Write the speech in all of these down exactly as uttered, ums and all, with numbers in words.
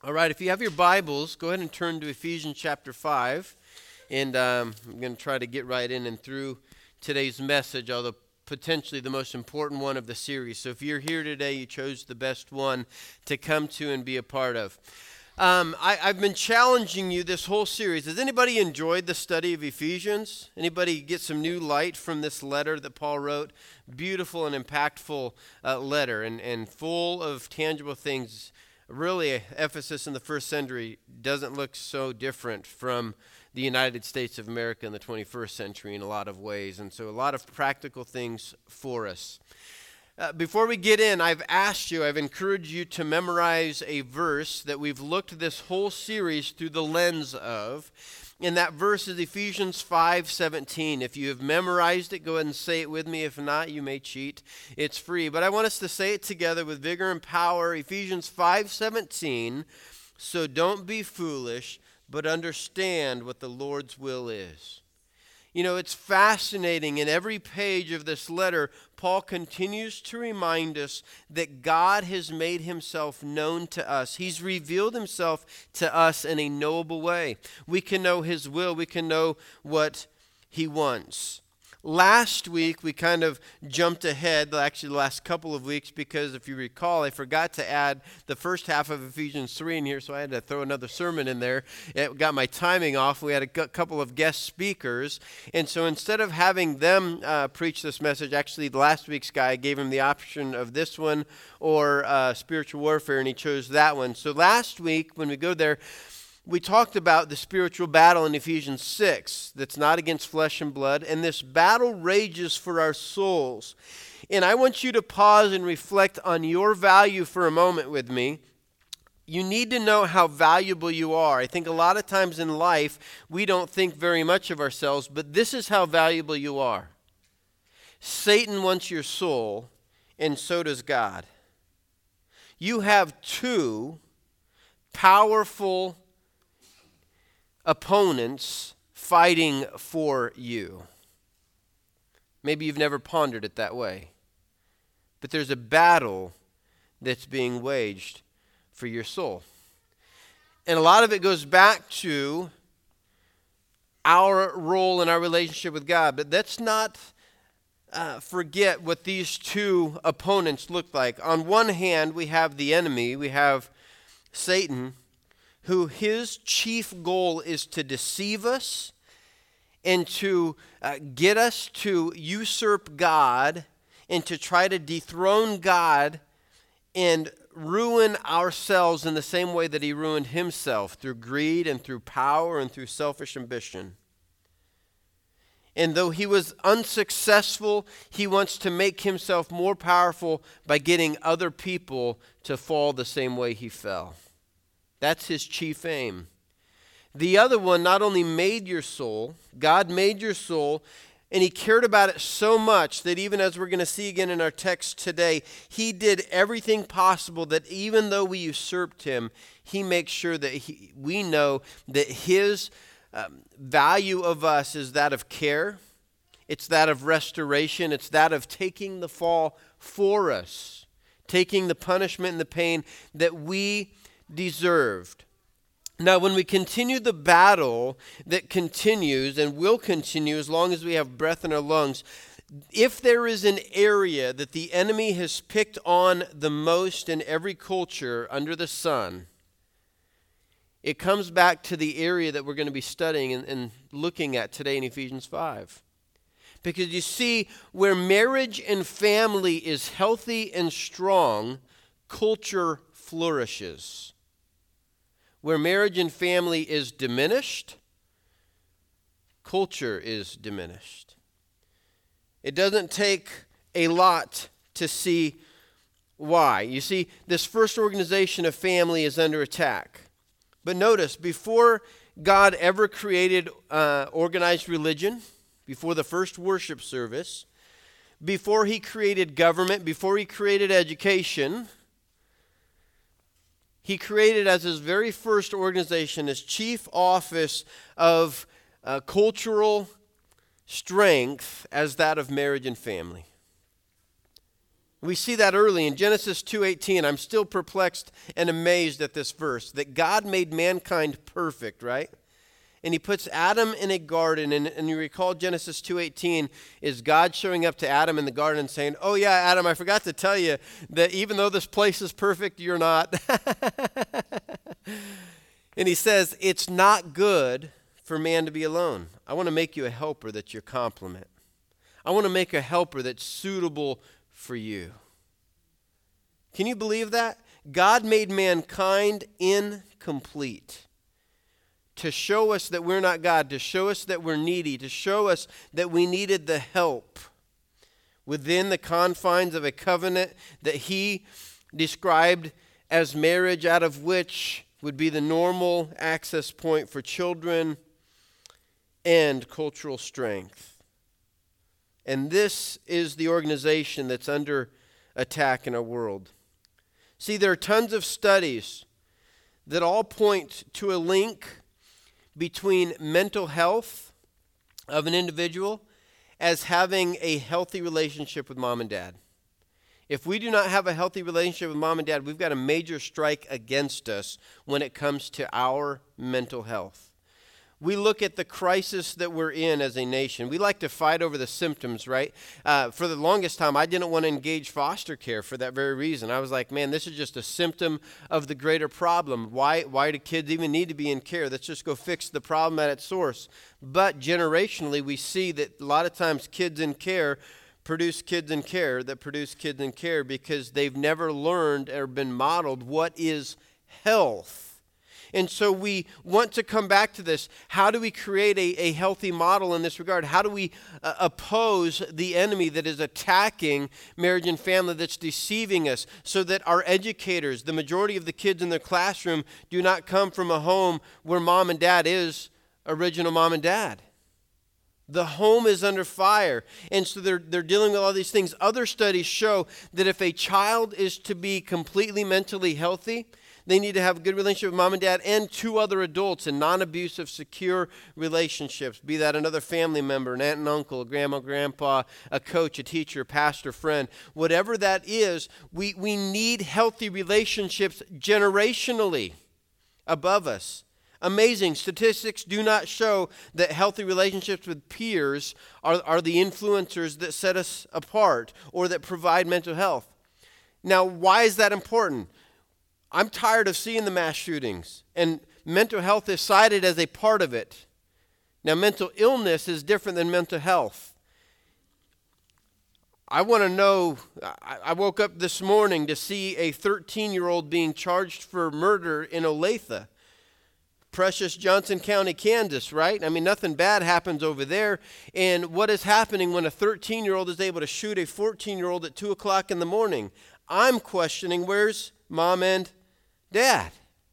All right, if you have your Bibles, go ahead and turn to Ephesians chapter five. And um, I'm going to try to get right in and through today's message, although potentially the most important one of the series. So if you're here today, you chose the best one to come to and be a part of. Um, I, I've been challenging you this whole series. Has anybody enjoyed the study of Ephesians? Anybody get some new light from this letter that Paul wrote? Beautiful and impactful uh, letter and, and full of tangible things. Really, Ephesus in the first century doesn't look so different from the United States of America in the twenty-first century in a lot of ways. And so a lot of practical things for us. Uh, before we get in, I've asked you, I've encouraged you to memorize a verse that we've looked this whole series through the lens of. And that verse is Ephesians five seventeen. If you have memorized it, go ahead and say it with me. If not, you may cheat. It's free. But I want us to say it together with vigor and power. Ephesians five seventeen. So don't be foolish, but understand what the Lord's will is. You know, it's fascinating. In every page of this letter, Paul continues to remind us that God has made himself known to us. He's revealed himself to us in a knowable way. We can know his will. We can know what he wants. Last week, we kind of jumped ahead, actually the last couple of weeks, because if you recall, I forgot to add the first half of Ephesians three in here, so I had to throw another sermon in there. It got my timing off. We had a c- couple of guest speakers, and so instead of having them uh, preach this message, actually last week's guy gave him the option of this one or uh, spiritual warfare, and he chose that one. So last week, when we go there, we talked about the spiritual battle in Ephesians six that's not against flesh and blood, and this battle rages for our souls. And I want you to pause and reflect on your value for a moment with me. You need to know how valuable you are. I think a lot of times in life, we don't think very much of ourselves, but this is how valuable you are. Satan wants your soul, and so does God. You have two powerful opponents fighting for you. Maybe you've never pondered it that way. But there's a battle that's being waged for your soul. And a lot of it goes back to our role in our relationship with God. But let's not uh, forget what these two opponents look like. On one hand, we have the enemy. We have Satan, who his chief goal is to deceive us and to uh, get us to usurp God and to try to dethrone God and ruin ourselves in the same way that he ruined himself, through greed and through power and through selfish ambition. And though he was unsuccessful, he wants to make himself more powerful by getting other people to fall the same way he fell. That's his chief aim. The other one not only made your soul, God made your soul, and he cared about it so much that even as we're going to see again in our text today, he did everything possible that even though we usurped him, he makes sure that he, we know that his um, value of us is that of care, it's that of restoration, it's that of taking the fall for us, taking the punishment and the pain that we deserved. Now, when we continue the battle that continues and will continue as long as we have breath in our lungs, if there is an area that the enemy has picked on the most in every culture under the sun, it comes back to the area that we're going to be studying and, and looking at today in Ephesians five. Because you see, where marriage and family is healthy and strong, culture flourishes. Where marriage and family is diminished, culture is diminished. It doesn't take a lot to see why. You see, this first organization of family is under attack. But notice, before God ever created uh, organized religion, before the first worship service, before he created government, before he created education, he created as his very first organization, his chief office of uh, cultural strength as that of marriage and family. We see that early in Genesis two eighteen. I'm still perplexed and amazed at this verse, that God made mankind perfect, right? And he puts Adam in a garden, and, and you recall Genesis two eighteen is God showing up to Adam in the garden and saying, oh yeah, Adam, I forgot to tell you that even though this place is perfect, you're not. And he says, it's not good for man to be alone. I want to make you a helper that's your complement. I want to make a helper that's suitable for you. Can you believe that? God made mankind incomplete to show us that we're not God, to show us that we're needy, to show us that we needed the help within the confines of a covenant that he described as marriage, out of which would be the normal access point for children and cultural strength. And this is the organization that's under attack in our world. See, there are tons of studies that all point to a link between mental health of an individual as having a healthy relationship with mom and dad. If we do not have a healthy relationship with mom and dad, we've got a major strike against us when it comes to our mental health. We look at the crisis that we're in as a nation. We like to fight over the symptoms, right? Uh, for the longest time, I didn't want to engage foster care for that very reason. I was like, man, this is just a symptom of the greater problem. Why, why do kids even need to be in care? Let's just go fix the problem at its source. But generationally, we see that a lot of times kids in care produce kids in care that produce kids in care because they've never learned or been modeled what is health. And so we want to come back to this. How do we create a, a healthy model in this regard? How do we uh, oppose the enemy that is attacking marriage and family, that's deceiving us, so that our educators, the majority of the kids in their classroom, do not come from a home where mom and dad is original mom and dad? The home is under fire. And so they're, they're dealing with all these things. Other studies show that if a child is to be completely mentally healthy, they need to have a good relationship with mom and dad and two other adults in non-abusive, secure relationships, be that another family member, an aunt and uncle, a grandma, grandpa, a coach, a teacher, a pastor, friend. Whatever that is, we, we need healthy relationships generationally above us. Amazing. Statistics do not show that healthy relationships with peers are, are the influencers that set us apart or that provide mental health. Now, why is that important? I'm tired of seeing the mass shootings, and mental health is cited as a part of it. Now, mental illness is different than mental health. I want to know, I, I woke up this morning to see a thirteen-year-old being charged for murder in Olathe, precious Johnson County, Kansas, right? I mean, nothing bad happens over there. And what is happening when a thirteen-year-old is able to shoot a fourteen-year-old at two o'clock in the morning? I'm questioning, where's mom and dad?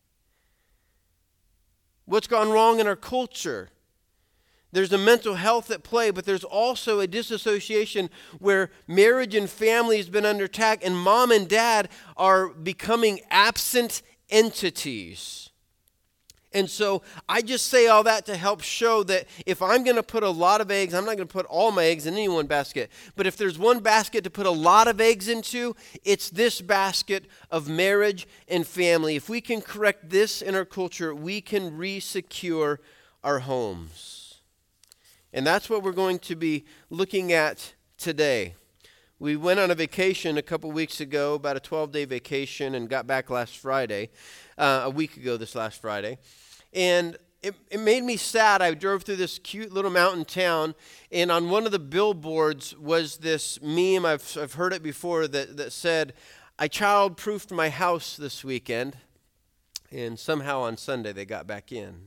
What's gone wrong in our culture? There's a mental health at play, but there's also a disassociation where marriage and family has been under attack, and mom and dad are becoming absent entities. And so I just say all that to help show that if I'm going to put a lot of eggs, I'm not going to put all my eggs in any one basket. But if there's one basket to put a lot of eggs into, it's this basket of marriage and family. If we can correct this in our culture, we can re-secure our homes. And that's what we're going to be looking at today. We went on a vacation a couple weeks ago, about a twelve-day vacation, and got back last Friday, uh, a week ago this last Friday. And it, it made me sad. I drove through this cute little mountain town, and on one of the billboards was this meme, I've, I've heard it before, that, that said, I child-proofed my house this weekend, and somehow on Sunday they got back in.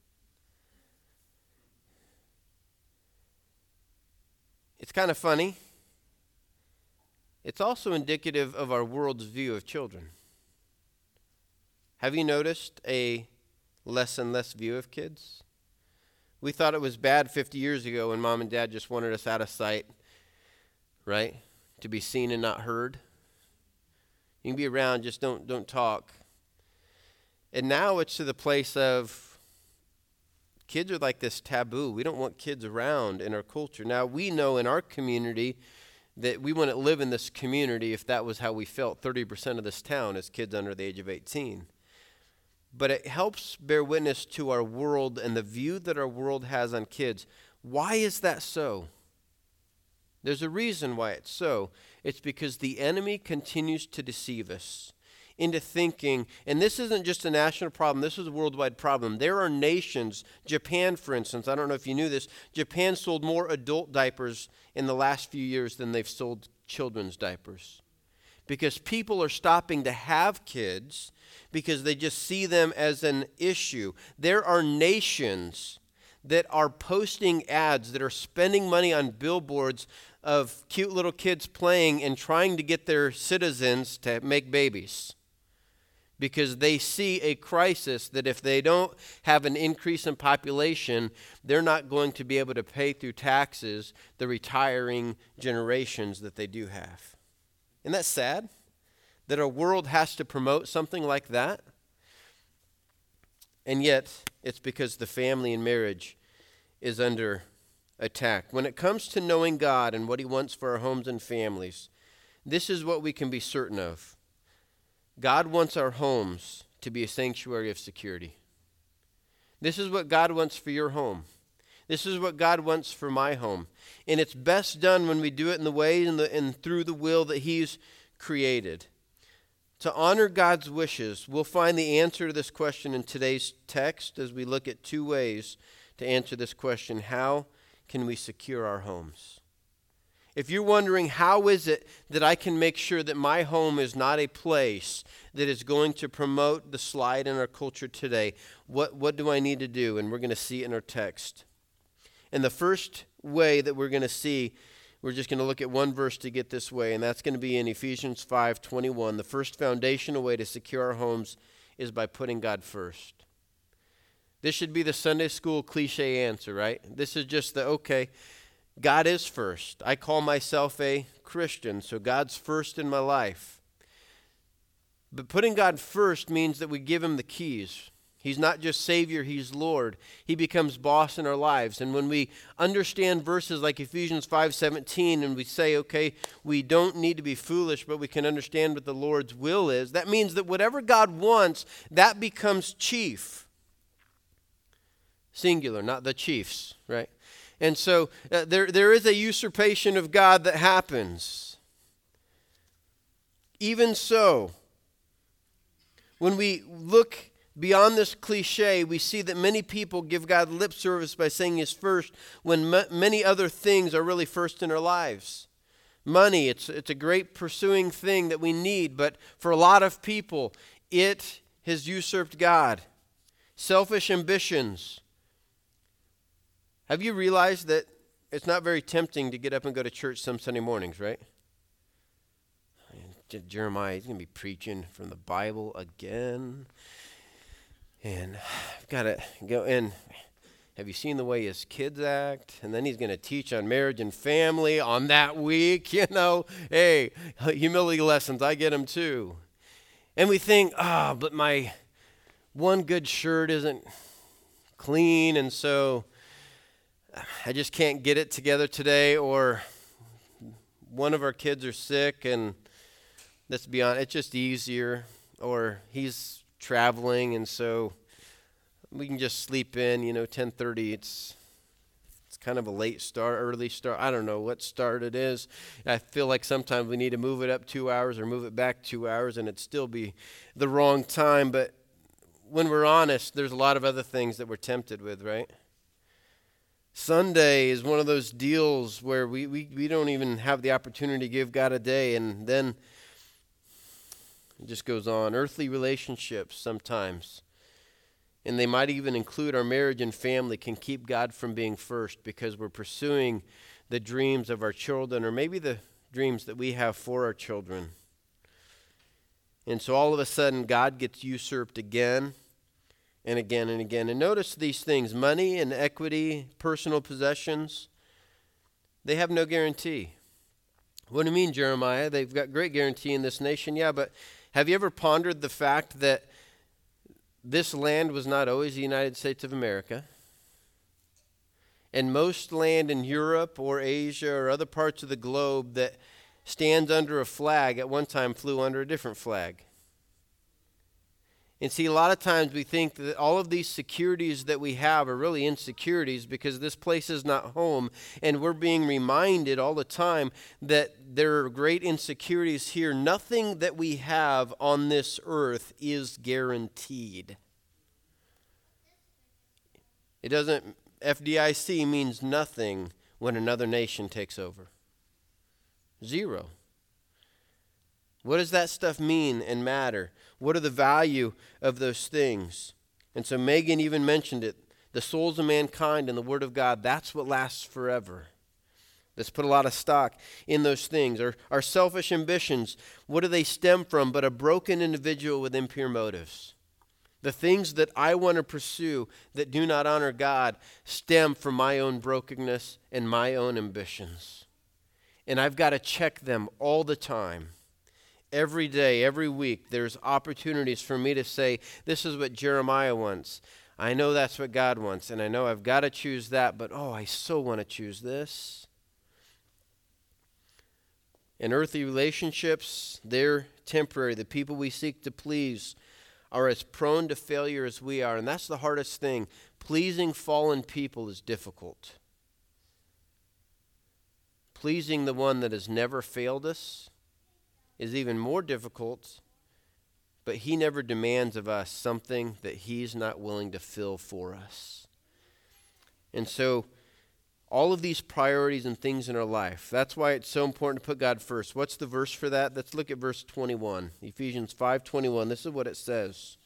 It's kind of funny. It's also indicative of our world's view of children. Have you noticed a less and less view of kids? We thought it was bad fifty years ago when mom and dad just wanted us out of sight, right? To be seen and not heard. You can be around, just don't don't talk. And now it's to the place of kids are like this taboo. We don't want kids around in our culture. Now we know in our community that we wouldn't live in this community if that was how we felt. thirty percent of this town is kids under the age of eighteen. But it helps bear witness to our world and the view that our world has on kids. Why is that so? There's a reason why it's so. It's because the enemy continues to deceive us into thinking, and this isn't just a national problem, this is a worldwide problem. There are nations, Japan for instance, I don't know if you knew this, Japan sold more adult diapers in the last few years than they've sold children's diapers. Because people are stopping to have kids because they just see them as an issue. There are nations that are posting ads, that are spending money on billboards of cute little kids playing and trying to get their citizens to make babies. Because they see a crisis that if they don't have an increase in population, they're not going to be able to pay through taxes the retiring generations that they do have. Isn't that sad? That our world has to promote something like that? And yet, it's because the family and marriage is under attack. When it comes to knowing God and what He wants for our homes and families, this is what we can be certain of. God wants our homes to be a sanctuary of security. This is what God wants for your home. This is what God wants for my home. And it's best done when we do it in the way and, the, and through the will that He's created. To honor God's wishes, we'll find the answer to this question in today's text as we look at two ways to answer this question. How can we secure our homes? If you're wondering, how is it that I can make sure that my home is not a place that is going to promote the slide in our culture today, what, what do I need to do? And we're going to see it in our text. And the first way that we're going to see, we're just going to look at one verse to get this way, and that's going to be in Ephesians five twenty-one. The first foundational way to secure our homes is by putting God first. This should be the Sunday school cliche answer, right? This is just the, okay, God is first. I call myself a Christian, so God's first in my life. But putting God first means that we give Him the keys. He's not just Savior, He's Lord. He becomes boss in our lives. And when we understand verses like Ephesians five seventeen and we say, okay, we don't need to be foolish, but we can understand what the Lord's will is, that means that whatever God wants, that becomes chief. Singular, not the chiefs, right? And so uh, there, there is a usurpation of God that happens. Even so, when we look beyond this cliche, we see that many people give God lip service by saying He's first when m- many other things are really first in our lives. Money, it's, it's a great pursuing thing that we need, but for a lot of people, it has usurped God. Selfish ambitions. Have you realized that it's not very tempting to get up and go to church some Sunday mornings, right? Jeremiah, he's going to be preaching from the Bible again. And I've got to go in. Have you seen the way his kids act? And then he's going to teach on marriage and family on that week. You know, hey, humility lessons, I get them too. And we think, ah, oh, but my one good shirt isn't clean, and so I just can't get it together today, or one of our kids are sick, and let's be honest, it's just easier, or he's traveling, and so we can just sleep in, you know, ten thirty, it's it's kind of a late start, early start, I don't know what start it is. I feel like sometimes we need to move it up two hours or move it back two hours, and it'd still be the wrong time, but when we're honest, there's a lot of other things that we're tempted with, right? Sunday is one of those deals where we, we, we don't even have the opportunity to give God a day, and then it just goes on. Earthly relationships sometimes, and they might even include our marriage and family, can keep God from being first because we're pursuing the dreams of our children, or maybe the dreams that we have for our children. And so all of a sudden, God gets usurped again and again and again. And notice these things, money and equity, personal possessions, they have no guarantee. What do you mean, Jeremiah? They've got great guarantee in this nation. Yeah, but have you ever pondered the fact that this land was not always the United States of America? And most land in Europe or Asia or other parts of the globe that stands under a flag at one time flew under a different flag. And see, a lot of times we think that all of these securities that we have are really insecurities because this place is not home. And we're being reminded all the time that there are great insecurities here. Nothing that we have on this earth is guaranteed. It doesn't, F D I C means nothing when another nation takes over. Zero. What does that stuff mean and matter? What are the value of those things? And so Megan even mentioned it. The souls of mankind and the Word of God, that's what lasts forever. Let's put a lot of stock in those things. Our, our selfish ambitions, what do they stem from but a broken individual with impure motives? The things that I want to pursue that do not honor God stem from my own brokenness and my own ambitions. And I've got to check them all the time. Every day, every week, there's opportunities for me to say, this is what Jeremiah wants. I know that's what God wants, and I know I've got to choose that, but oh, I so want to choose this. In earthly relationships, they're temporary. The people we seek to please are as prone to failure as we are, and that's the hardest thing. Pleasing fallen people is difficult. Pleasing the one that has never failed us is even more difficult, but he never demands of us something that he's not willing to fill for us. And so all of these priorities and things in our life, that's why it's so important to put God first. What's the verse for that? Let's look at verse twenty-one. Ephesians five twenty-one. This is what it says.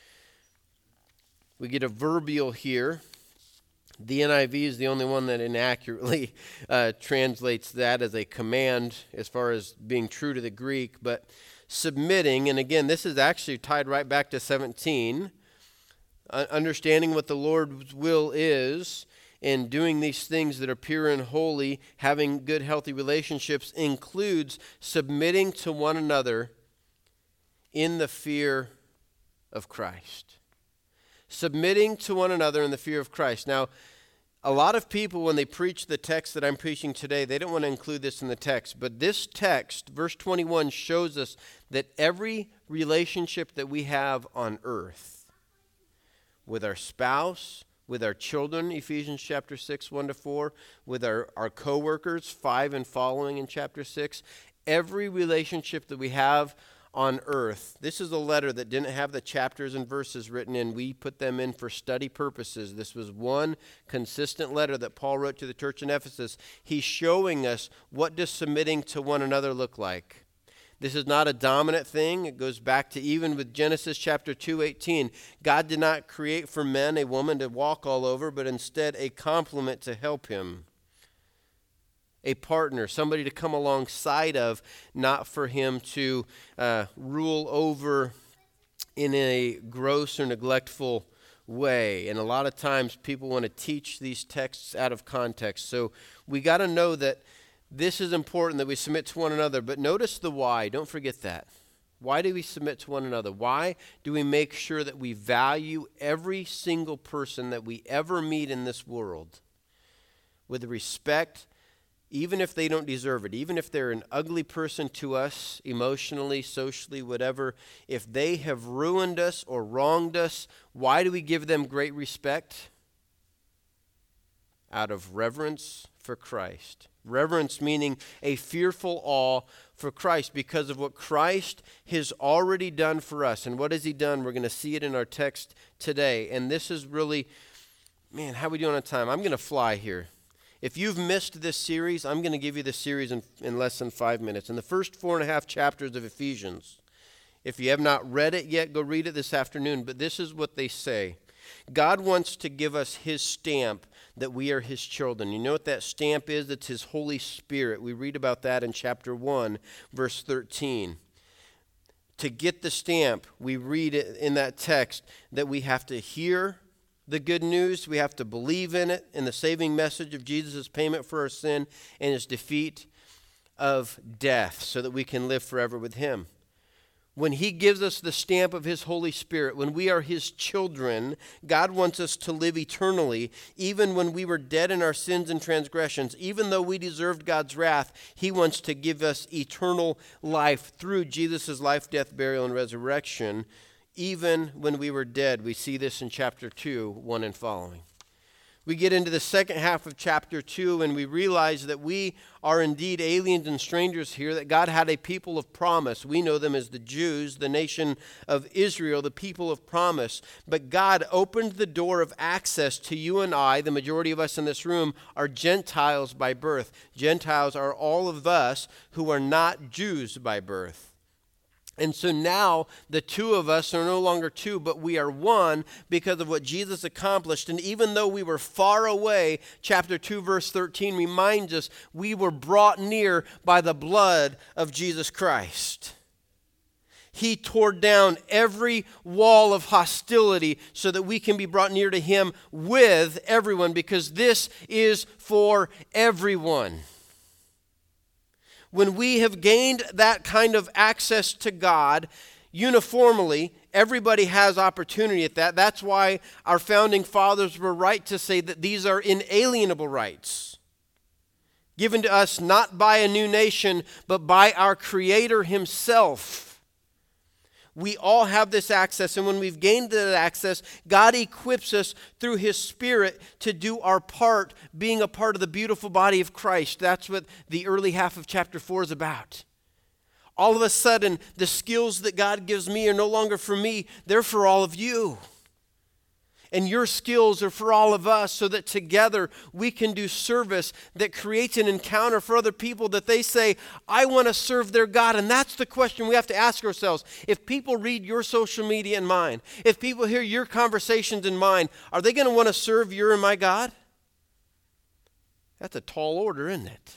We get a verbial here. The N I V is the only one that inaccurately uh, translates that as a command as far as being true to the Greek. But submitting, and again, this is actually tied right back to seventeen, uh, understanding what the Lord's will is and doing these things that are pure and holy, having good, healthy relationships includes submitting to one another in the fear of Christ. Submitting to one another in the fear of Christ. Now, a lot of people, when they preach the text that I'm preaching today, they don't want to include this in the text. But this text, verse twenty-one, shows us that every relationship that we have on earth, with our spouse, with our children, Ephesians chapter six, one to four, with our, our co-workers, five and following in chapter six, every relationship that we have on earth. This is a letter that didn't have the chapters and verses written in. We put them in for study purposes. This was one consistent letter that Paul wrote to the church in Ephesus. He's showing us what does submitting to one another look like. This is not a dominant thing. It goes back to even with Genesis chapter two eighteen. God did not create for men a woman to walk all over, but instead a complement to help him. A partner, somebody to come alongside of, not for him to uh, rule over in a gross or neglectful way. And a lot of times people want to teach these texts out of context. So we got to know that this is important, that we submit to one another. But notice the why. Don't forget that. Why do we submit to one another? Why do we make sure that we value every single person that we ever meet in this world with respect, even if they don't deserve it, even if they're an ugly person to us, emotionally, socially, whatever, if they have ruined us or wronged us, why do we give them great respect? Out of reverence for Christ. Reverence meaning a fearful awe for Christ because of what Christ has already done for us. And what has he done? We're going to see it in our text today. And this is really, man, how are we doing on time? I'm going to fly here. If you've missed this series, I'm going to give you this series in, in less than five minutes. In the first four and a half chapters of Ephesians, if you have not read it yet, go read it this afternoon. But this is what they say. God wants to give us his stamp that we are his children. You know what that stamp is? It's his Holy Spirit. We read about that in chapter one, verse thirteen. To get the stamp, we read it in that text that we have to hear the good news, we have to believe in it, in the saving message of Jesus' payment for our sin and his defeat of death so that we can live forever with him. When he gives us the stamp of his Holy Spirit, when we are his children, God wants us to live eternally, even when we were dead in our sins and transgressions. Even though we deserved God's wrath, he wants to give us eternal life through Jesus' life, death, burial, and resurrection. Even when we were dead, we see this in chapter two, one and following. We get into the second half of chapter two, and we realize that we are indeed aliens and strangers here, that God had a people of promise. We know them as the Jews, the nation of Israel, the people of promise. But God opened the door of access to you and I. The majority of us in this room are Gentiles by birth. Gentiles are all of us who are not Jews by birth. And so now the two of us are no longer two, but we are one because of what Jesus accomplished. And even though we were far away, chapter two, verse thirteen reminds us we were brought near by the blood of Jesus Christ. He tore down every wall of hostility so that we can be brought near to him with everyone, because this is for everyone. When we have gained that kind of access to God uniformly, everybody has opportunity at that. That's why our founding fathers were right to say that these are inalienable rights, given to us not by a new nation, but by our Creator himself. We all have this access, and when we've gained that access, God equips us through his Spirit to do our part, being a part of the beautiful body of Christ. That's what the early half of chapter four is about. All of a sudden, the skills that God gives me are no longer for me, they're for all of you. And your skills are for all of us, so that together we can do service that creates an encounter for other people, that they say, I want to serve their God. And that's the question we have to ask ourselves. If people read your social media and mine, if people hear your conversations and mine, are they going to want to serve your and my God? That's a tall order, isn't it?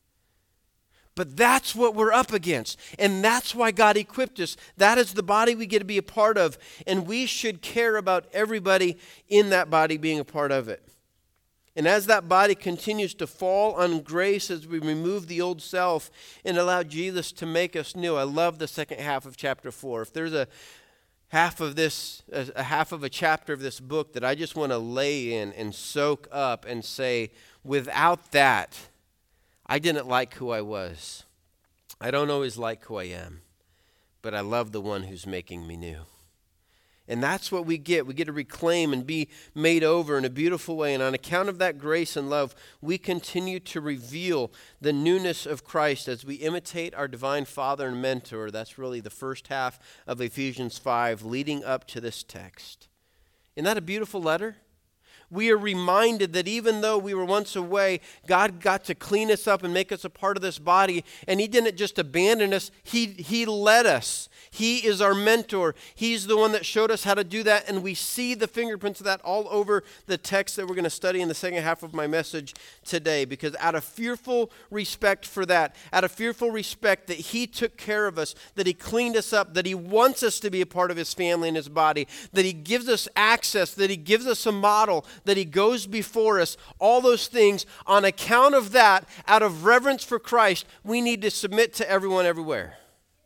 But that's what we're up against. And that's why God equipped us. That is the body we get to be a part of. And we should care about everybody in that body being a part of it. And as that body continues to fall on grace, as we remove the old self and allow Jesus to make us new. I love the second half of chapter four. If there's a half of this, a half of a chapter of this book that I just want to lay in and soak up and say, without that, I didn't like who I was. I don't always like who I am, but I love the one who's making me new. And that's what we get. We get to reclaim and be made over in a beautiful way. And on account of that grace and love, we continue to reveal the newness of Christ as we imitate our divine Father and mentor. That's really the first half of Ephesians five, leading up to this text. Isn't that a beautiful letter? We are reminded that even though we were once away, God got to clean us up and make us a part of this body. And he didn't just abandon us, he, he led us. He is our mentor. He's the one that showed us how to do that. And we see the fingerprints of that all over the text that we're going to study in the second half of my message today. Because out of fearful respect for that, out of fearful respect that he took care of us, that he cleaned us up, that he wants us to be a part of his family and his body, that he gives us access, that he gives us a model, that he goes before us, all those things, on account of that, out of reverence for Christ, we need to submit to everyone everywhere.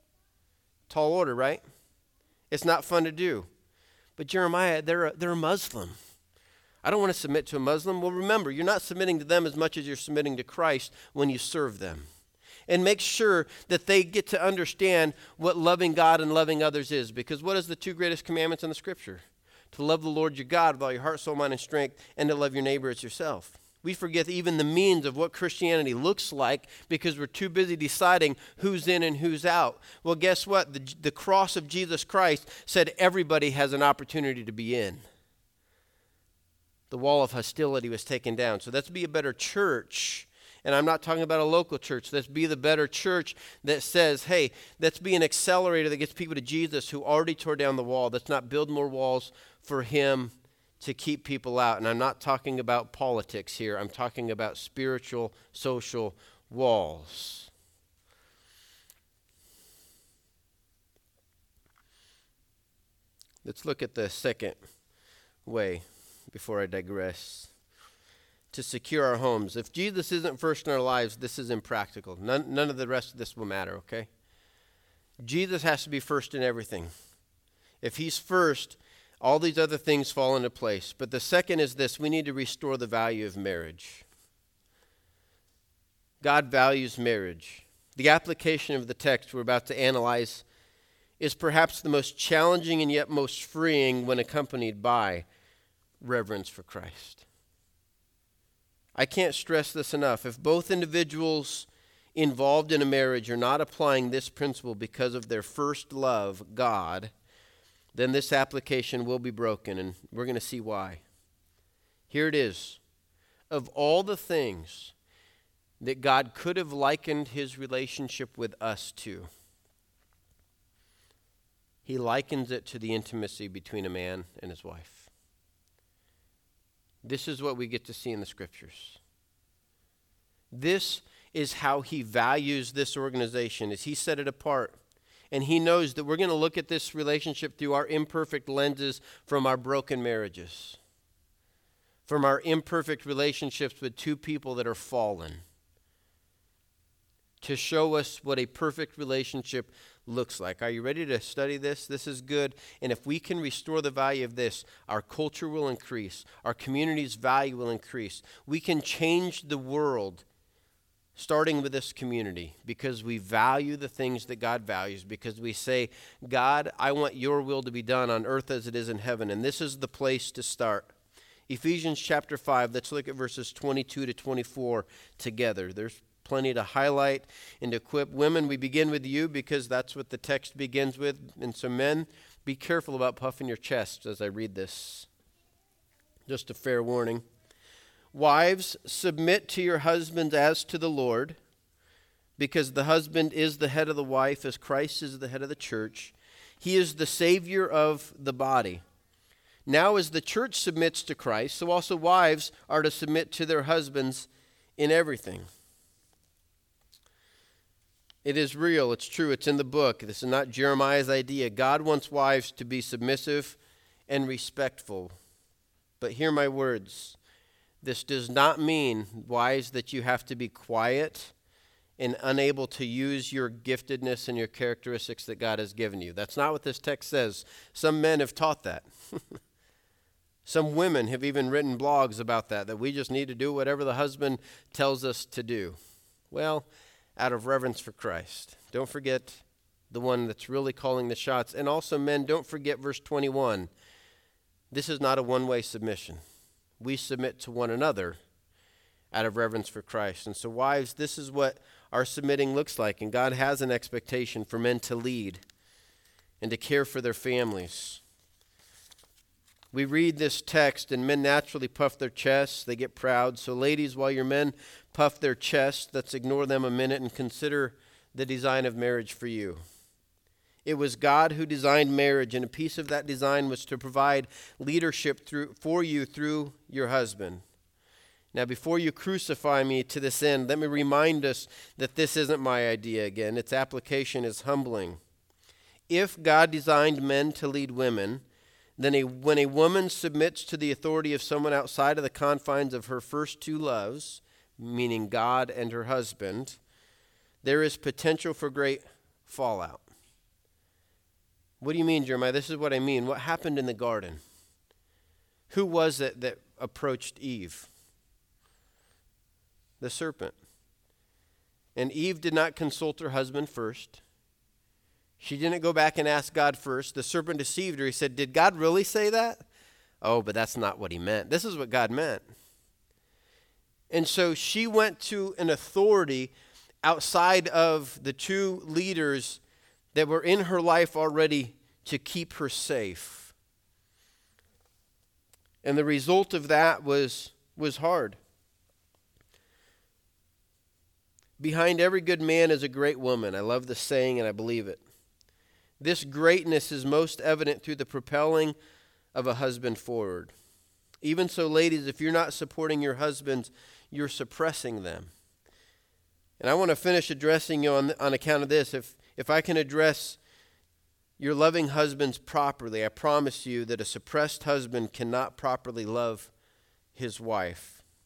Tall order, right? It's not fun to do. But Jeremiah, they're a, they're a Muslim. I don't want to submit to a Muslim. Well, remember, you're not submitting to them as much as you're submitting to Christ when you serve them. And make sure that they get to understand what loving God and loving others is. Because what is the two greatest commandments in the Scripture? To love the Lord your God with all your heart, soul, mind, and strength, and to love your neighbor as yourself. We forget even the means of what Christianity looks like because we're too busy deciding who's in and who's out. Well, guess what? The, the cross of Jesus Christ said everybody has an opportunity to be in. The wall of hostility was taken down. So let's be a better church. And I'm not talking about a local church. Let's be the better church that says, hey, let's be an accelerator that gets people to Jesus who already tore down the wall. Let's not build more walls for him to keep people out. And I'm not talking about politics here. I'm talking about spiritual, social walls. Let's look at the second way before I digress. To secure our homes. If Jesus isn't first in our lives, this is impractical. None, none of the rest of this will matter, okay? Jesus has to be first in everything. If he's first, all these other things fall into place. But the second is this: we need to restore the value of marriage. God values marriage. The application of the text we're about to analyze is perhaps the most challenging and yet most freeing when accompanied by reverence for Christ. I can't stress this enough. If both individuals involved in a marriage are not applying this principle because of their first love, God, then this application will be broken, and we're going to see why. Here it is. Of all the things that God could have likened his relationship with us to, he likens it to the intimacy between a man and his wife. This is what we get to see in the scriptures. This is how he values this organization, as he set it apart. And he knows that we're going to look at this relationship through our imperfect lenses from our broken marriages, from our imperfect relationships with two people that are fallen, to show us what a perfect relationship looks like. Are you ready to study this? This is good. And if we can restore the value of this, our culture will increase. Our community's value will increase. We can change the world, starting with this community, because we value the things that God values, because we say, God, I want your will to be done on earth as it is in heaven. And this is the place to start. Ephesians chapter five, let's look at verses twenty-two to twenty-four together. There's plenty to highlight and equip. Women, we begin with you because that's what the text begins with. And so men, be careful about puffing your chests as I read this. Just a fair warning. Wives, submit to your husbands as to the Lord, because the husband is the head of the wife, as Christ is the head of the church. He is the Savior of the body. Now as the church submits to Christ, so also wives are to submit to their husbands in everything. It is real, it's true, it's in the book. This is not Jeremiah's idea. God wants wives to be submissive and respectful. But hear my words. This does not mean, wives, that you have to be quiet and unable to use your giftedness and your characteristics that God has given you. That's not what this text says. Some men have taught that. Some women have even written blogs about that, that we just need to do whatever the husband tells us to do. Well, out of reverence for Christ. Don't forget the one that's really calling the shots. And also, men, don't forget verse twenty-one. This is not a one-way submission. We submit to one another out of reverence for Christ. And so, wives, this is what our submitting looks like. And God has an expectation for men to lead and to care for their families. We read this text, and men naturally puff their chests. They get proud. So, ladies, while your men puff their chests, let's ignore them a minute and consider the design of marriage for you. It was God who designed marriage, and a piece of that design was to provide leadership through, for you through your husband. Now, before you crucify me to this end, let me remind us that this isn't my idea again. Its application is humbling. If God designed men to lead women, then a, when a woman submits to the authority of someone outside of the confines of her first two loves, meaning God and her husband, there is potential for great fallout. What do you mean, Jeremiah? This is what I mean. What happened in the garden? Who was it that approached Eve? The serpent. And Eve did not consult her husband first. She didn't go back and ask God first. The serpent deceived her. He said, did God really say that? Oh, but that's not what he meant. This is what God meant. And so she went to an authority outside of the two leaders that were in her life already to keep her safe. And the result of that was, was hard. Behind every good man is a great woman. I love the saying and I believe it. This greatness is most evident through the propelling of a husband forward. Even so, ladies, if you're not supporting your husbands, you're suppressing them. And I want to finish addressing you on, on account of this. If, if I can address your loving husbands properly, I promise you that a suppressed husband cannot properly love his wife.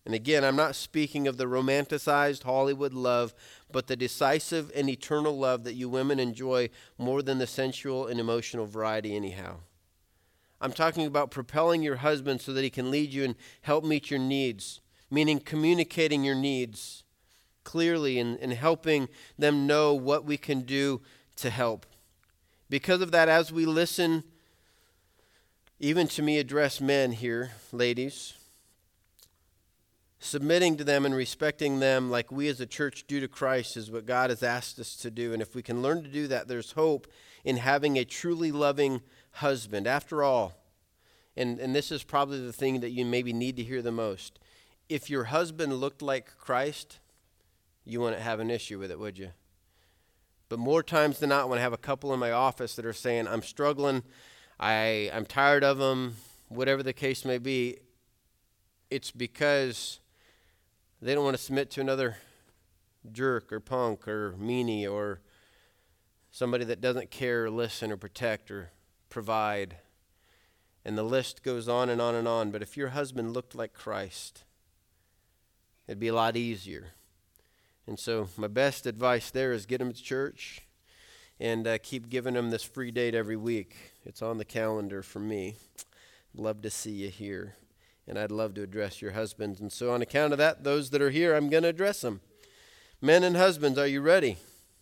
And again, I'm not speaking of the romanticized Hollywood love, but the decisive and eternal love that you women enjoy more than the sensual and emotional variety anyhow. I'm talking about propelling your husband so that he can lead you and help meet your needs, meaning communicating your needs clearly and, and helping them know what we can do to help. Because of that, as we listen, even to me address men here, ladies, submitting to them and respecting them like we as a church do to Christ is what God has asked us to do. And if we can learn to do that, there's hope in having a truly loving husband. After all, and, and this is probably the thing that you maybe need to hear the most, if your husband looked like Christ, you wouldn't have an issue with it, would you? But more times than not, when I have a couple in my office that are saying, I'm struggling, I, I'm tired of them, whatever the case may be, it's because they don't want to submit to another jerk or punk or meanie or somebody that doesn't care or listen or protect or provide. And the list goes on and on and on. But if your husband looked like Christ, it'd be a lot easier. And so my best advice there is get him to church and uh, keep giving him this free date every week. It's on the calendar for me. Love to see you here. And I'd love to address your husbands. And so on account of that, those that are here, I'm going to address them. Men and husbands, are you ready?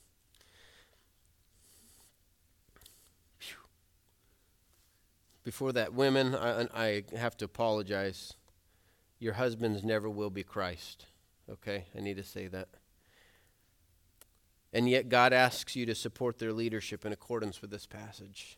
Whew. Before that, women, I, I have to apologize. Your husbands never will be Christ. Okay? I need to say that. And yet God asks you to support their leadership in accordance with this passage.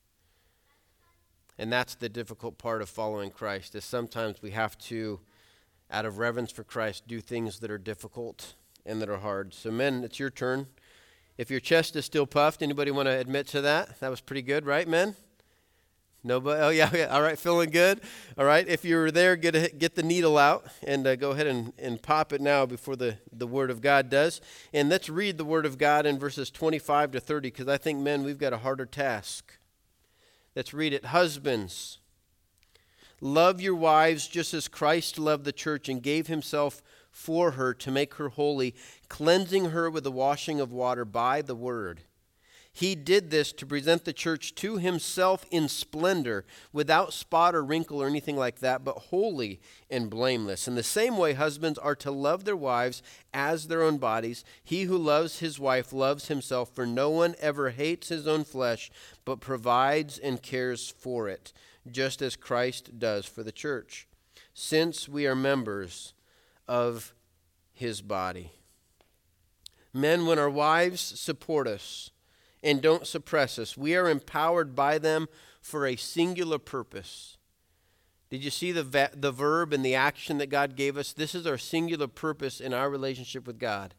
And that's the difficult part of following Christ, is sometimes we have to, out of reverence for Christ, do things that are difficult and that are hard. So men, it's your turn. If your chest is still puffed, anybody want to admit to that? That was pretty good, right, men? Nobody? Oh, yeah, yeah. All right, feeling good? All right, if you're there, get a, get the needle out and uh, go ahead and, and pop it now before the, the Word of God does. And let's read the Word of God in verses twenty-five to thirty, because I think, men, we've got a harder task. Let's read it. Husbands, love your wives just as Christ loved the church and gave himself for her to make her holy, cleansing her with the washing of water by the word. He did this to present the church to himself in splendor, without spot or wrinkle or anything like that, but holy and blameless. In the same way, husbands are to love their wives as their own bodies. He who loves his wife loves himself, for no one ever hates his own flesh, but provides and cares for it, just as Christ does for the church, since we are members of his body. Men, when our wives support us and don't suppress us, we are empowered by them for a singular purpose. Did you see the va- the verb and the action that God gave us? This is our singular purpose in our relationship with God.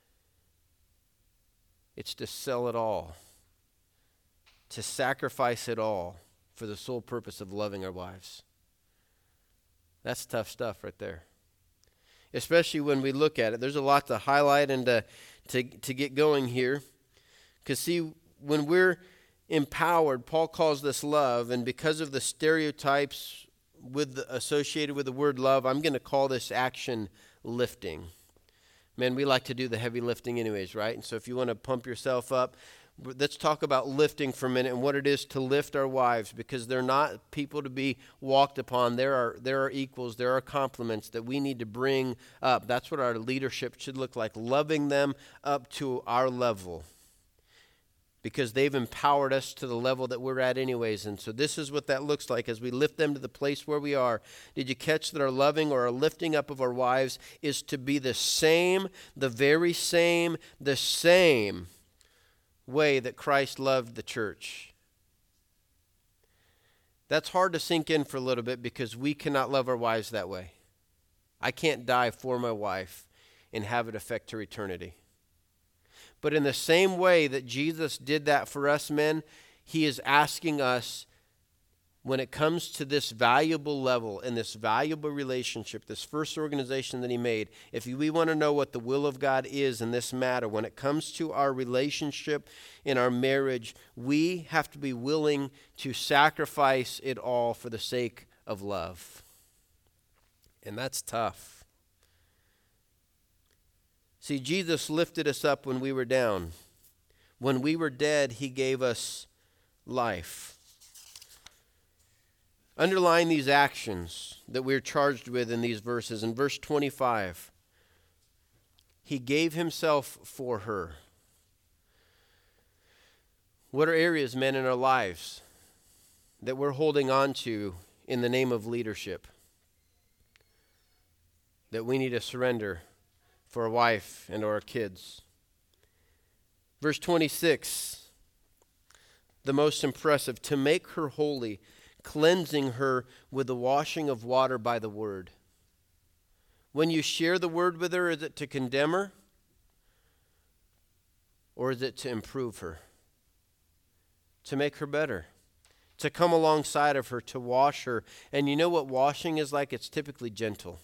It's to sell it all, to sacrifice it all for the sole purpose of loving our wives. That's tough stuff right there. Especially when we look at it. There's a lot to highlight and to, to, to get going here. Because see, when we're empowered, Paul calls this love, and because of the stereotypes with the, associated with the word love, I'm going to call this action lifting. Man, we like to do the heavy lifting anyways, right? And so if you want to pump yourself up, let's talk about lifting for a minute and what it is to lift our wives, because they're not people to be walked upon. There are there are equals, there are complements that we need to bring up. That's what our leadership should look like, loving them up to our level, because they've empowered us to the level that we're at anyways. And so this is what that looks like as we lift them to the place where we are. Did you catch that our loving or our lifting up of our wives is to be the same, the very same, the same way that Christ loved the church? That's hard to sink in for a little bit, because we cannot love our wives that way. I can't die for my wife and have it affect her eternity. But in the same way that Jesus did that for us men, he is asking us, when it comes to this valuable level and this valuable relationship, this first organization that he made, if we want to know what the will of God is in this matter, when it comes to our relationship in our marriage, we have to be willing to sacrifice it all for the sake of love. And that's tough. See, Jesus lifted us up when we were down. When we were dead, he gave us life. Underline these actions that we're charged with in these verses. In verse twenty-five, he gave himself for her. What are areas, men, in our lives that we're holding on to in the name of leadership that we need to surrender for our wife and our kids? Verse twenty-six, the most impressive, to make her holy, cleansing her with the washing of water by the word. When you share the word with her, is it to condemn her? Or is it to improve her? To make her better? To come alongside of her, to wash her? And you know what washing is like? It's typically gentle.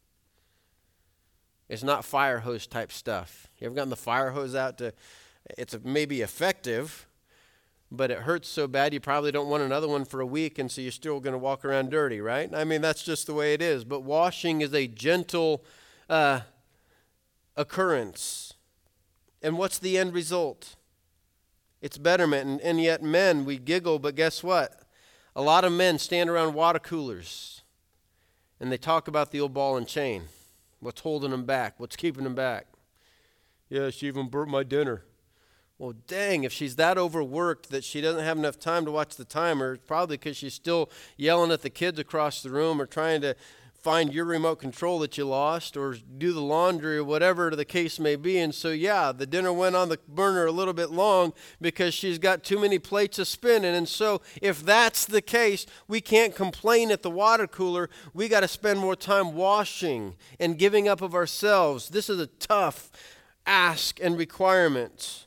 It's not fire hose type stuff. You ever gotten the fire hose out to, it's maybe effective, but it hurts so bad you probably don't want another one for a week, and so you're still going to walk around dirty, right? I mean, that's just the way it is. But washing is a gentle uh, occurrence. And what's the end result? It's betterment. And, and yet men, we giggle, but guess what? A lot of men stand around water coolers, and they talk about the old ball and chain. What's holding them back? What's keeping them back? Yeah, she even burnt my dinner. Well, dang, if she's that overworked that she doesn't have enough time to watch the timer, it's probably because she's still yelling at the kids across the room or trying to find your remote control that you lost or do the laundry or whatever the case may be. And so, yeah, the dinner went on the burner a little bit long because she's got too many plates of spinning. And so if that's the case, we can't complain at the water cooler. We got to spend more time washing and giving up of ourselves. This is a tough ask and requirement.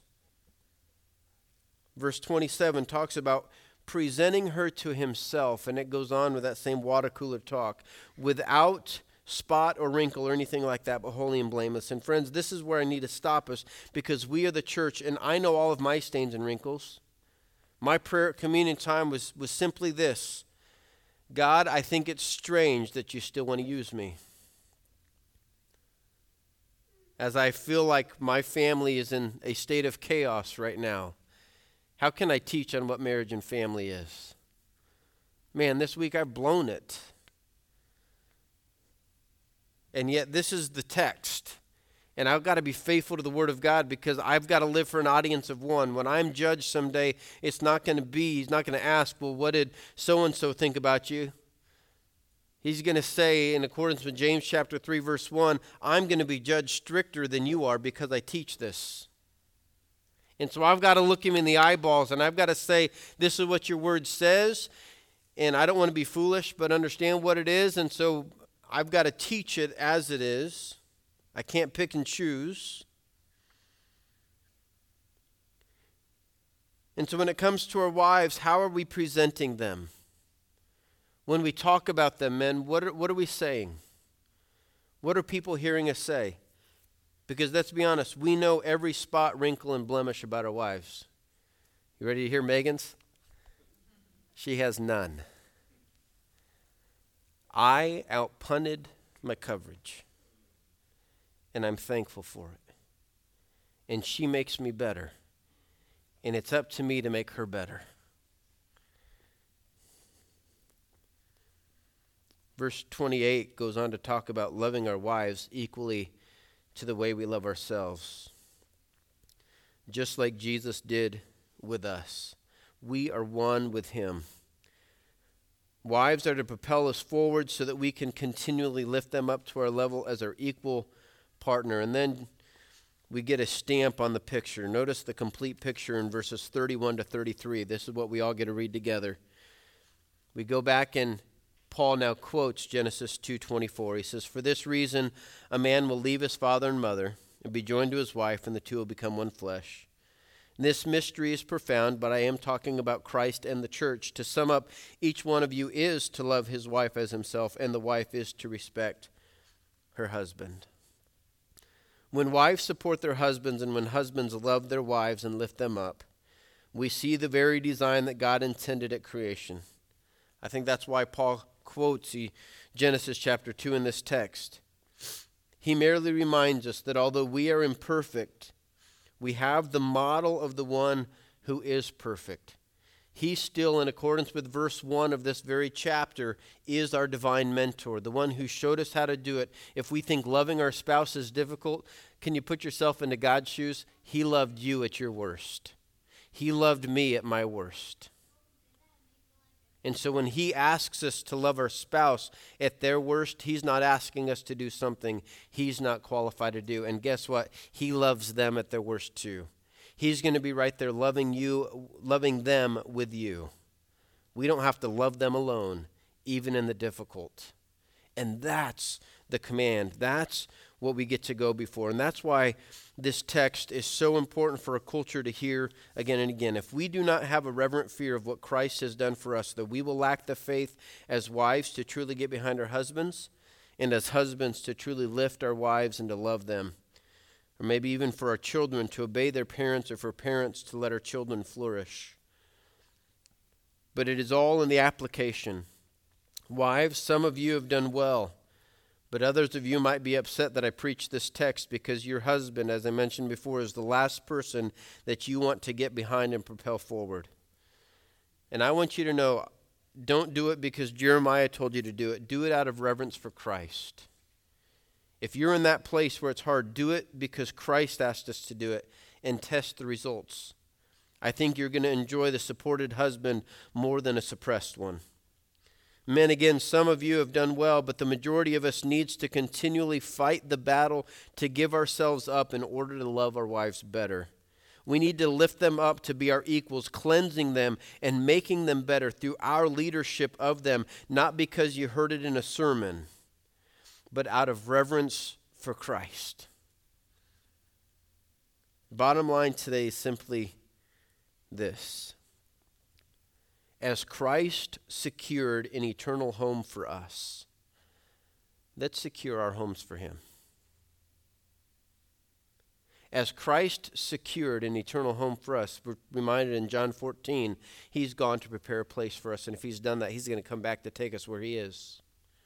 Verse twenty-seven talks about presenting her to himself, and it goes on with that same water cooler talk, without spot or wrinkle or anything like that, but holy and blameless. And friends, this is where I need to stop us, because we are the church, and I know all of my stains and wrinkles. My prayer at communion time was, was simply this: God, I think it's strange that you still want to use me. As I feel like my family is in a state of chaos right now, how can I teach on what marriage and family is? Man, this week I've blown it. And yet this is the text. And I've got to be faithful to the Word of God, because I've got to live for an audience of one. When I'm judged someday, it's not going to be, he's not going to ask, well, what did so-and-so think about you? He's going to say, in accordance with James chapter three, verse one, I'm going to be judged stricter than you are because I teach this. And so I've got to look him in the eyeballs, and I've got to say, this is what your word says, and I don't want to be foolish, but understand what it is, and so I've got to teach it as it is. I can't pick and choose. And so when it comes to our wives, how are we presenting them? When we talk about them, men, what are, what are we saying? What are people hearing us say? Because let's be honest, we know every spot, wrinkle, and blemish about our wives. You ready to hear Megan's? She has none. I outpunted my coverage, and I'm thankful for it. And she makes me better, and it's up to me to make her better. Verse twenty-eight goes on to talk about loving our wives equally to the way we love ourselves. Just like Jesus did with us. We are one with him. Wives are to propel us forward so that we can continually lift them up to our level as our equal partner. And then we get a stamp on the picture. Notice the complete picture in verses thirty-one to thirty-three. This is what we all get to read together. We go back, and Paul now quotes Genesis two twenty-four. He says, "For this reason a man will leave his father and mother and be joined to his wife, and the two will become one flesh." And this mystery is profound, but I am talking about Christ and the church. To sum up, each one of you is to love his wife as himself, and the wife is to respect her husband. When wives support their husbands, and when husbands love their wives and lift them up, we see the very design that God intended at creation. I think that's why Paul quotes Genesis chapter two in this text. He merely reminds us that although we are imperfect, we have the model of the one who is perfect. He still, in accordance with verse one of this very chapter, is our divine mentor, the one who showed us how to do it. If we think loving our spouse is difficult, can you put yourself into God's shoes? He loved you at your worst. He loved me at my worst. And so when he asks us to love our spouse at their worst, he's not asking us to do something he's not qualified to do. And guess what? He loves them at their worst too. He's going to be right there loving you, loving them with you. We don't have to love them alone, even in the difficult. And that's the command. That's what we get to go before. And that's why this text is so important for a culture to hear again and again. If we do not have a reverent fear of what Christ has done for us, that we will lack the faith as wives to truly get behind our husbands, and as husbands to truly lift our wives and to love them. Or maybe even for our children to obey their parents, or for parents to let our children flourish. But it is all in the application. Wives, some of you have done well, but others of you might be upset that I preach this text because your husband, as I mentioned before, is the last person that you want to get behind and propel forward. And I want you to know, don't do it because Jeremiah told you to do it. Do it out of reverence for Christ. If you're in that place where it's hard, do it because Christ asked us to do it, and test the results. I think you're going to enjoy the supported husband more than a suppressed one. Men, again, some of you have done well, but the majority of us needs to continually fight the battle to give ourselves up in order to love our wives better. We need to lift them up to be our equals, cleansing them and making them better through our leadership of them, not because you heard it in a sermon, but out of reverence for Christ. Bottom line today is simply this. As Christ secured an eternal home for us, let's secure our homes for him. As Christ secured an eternal home for us, we're reminded in John fourteen, he's gone to prepare a place for us. And if he's done that, he's going to come back to take us where he is.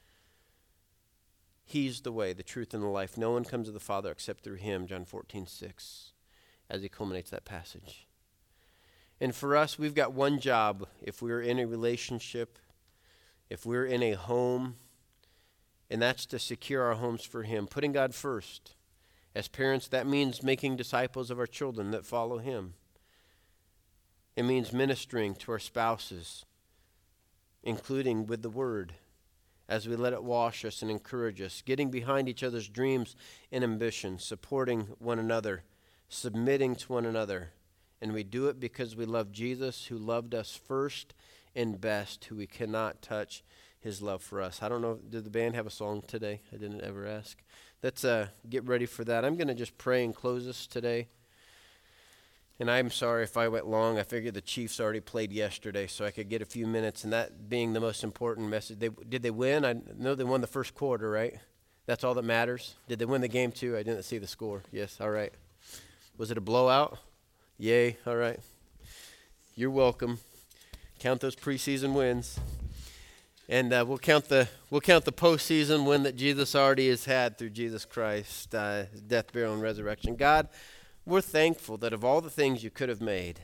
He's the way, the truth, and the life. No one comes to the Father except through him, John fourteen six, as he culminates that passage. And for us, we've got one job. If we're in a relationship, if we're in a home, and that's to secure our homes for him, putting God first. As parents, that means making disciples of our children that follow him. It means ministering to our spouses, including with the word, as we let it wash us and encourage us, getting behind each other's dreams and ambitions, supporting one another, submitting to one another. And we do it because we love Jesus, who loved us first and best, who we cannot touch his love for us. I don't know, did the band have a song today? I didn't ever ask. Let's uh, get ready for that. I'm going to just pray and close us today. And I'm sorry if I went long. I figured the Chiefs already played yesterday, so I could get a few minutes, and that being the most important message. They, did they win? I know they won the first quarter, right? That's all that matters. Did they win the game too? I didn't see the score. Yes, all right. Was it a blowout? Yay, all right. You're welcome. Count those preseason wins. And uh, we'll count the we'll count the postseason win that Jesus already has had through Jesus Christ, uh, his death, burial, and resurrection. God, we're thankful that of all the things you could have made,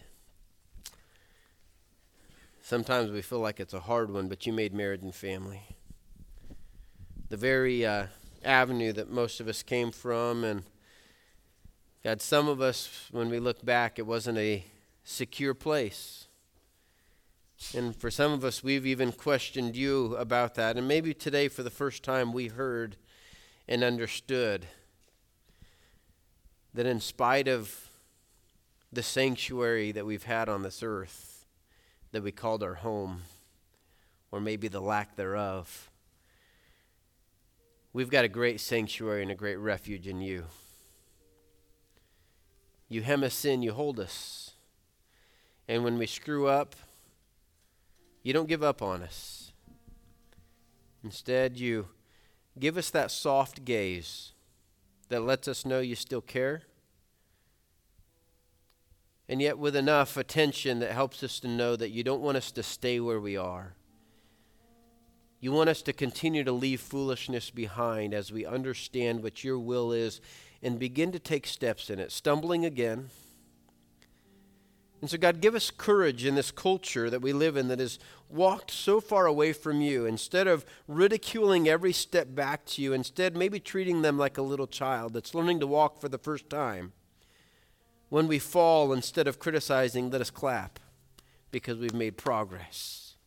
sometimes we feel like it's a hard one, but you made marriage and family. The very uh, avenue that most of us came from, and God, some of us, when we look back, it wasn't a secure place. And for some of us, we've even questioned you about that. And maybe today, for the first time, we heard and understood that in spite of the sanctuary that we've had on this earth, that we called our home, or maybe the lack thereof, we've got a great sanctuary and a great refuge in you. You hem us in, you hold us. And when we screw up, you don't give up on us. Instead, you give us that soft gaze that lets us know you still care, and yet with enough attention that helps us to know that you don't want us to stay where we are. You want us to continue to leave foolishness behind as we understand what your will is and begin to take steps in it, stumbling again. And so, God, give us courage in this culture that we live in that has walked so far away from you. Instead of ridiculing every step back to you, instead maybe treating them like a little child that's learning to walk for the first time. When we fall, instead of criticizing, let us clap because we've made progress.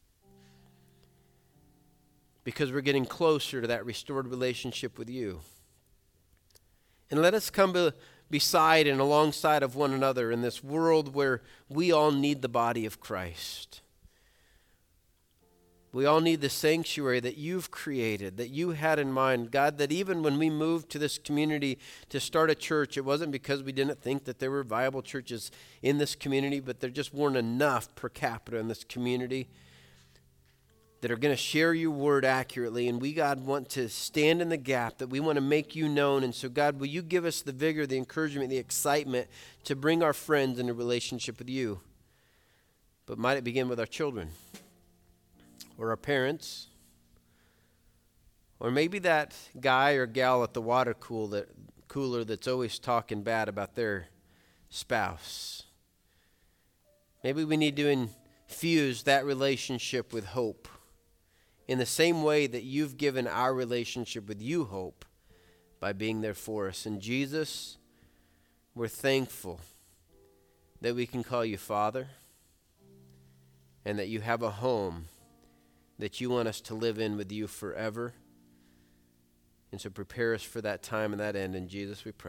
Because we're getting closer to that restored relationship with you. And let us come be, beside and alongside of one another in this world where we all need the body of Christ. We all need the sanctuary that you've created, that you had in mind. God, that even when we moved to this community to start a church, it wasn't because we didn't think that there were viable churches in this community, but there just weren't enough per capita in this community that are going to share your word accurately. And we, God, want to stand in the gap, that we want to make you known. And so, God, will you give us the vigor, the encouragement, the excitement to bring our friends into relationship with you? But might it begin with our children or our parents, or maybe that guy or gal at the water cool that, cooler that's always talking bad about their spouse. Maybe we need to infuse that relationship with hope in the same way that you've given our relationship with you hope by being there for us. And Jesus, we're thankful that we can call you Father and that you have a home that you want us to live in with you forever. And so prepare us for that time and that end. In Jesus we pray.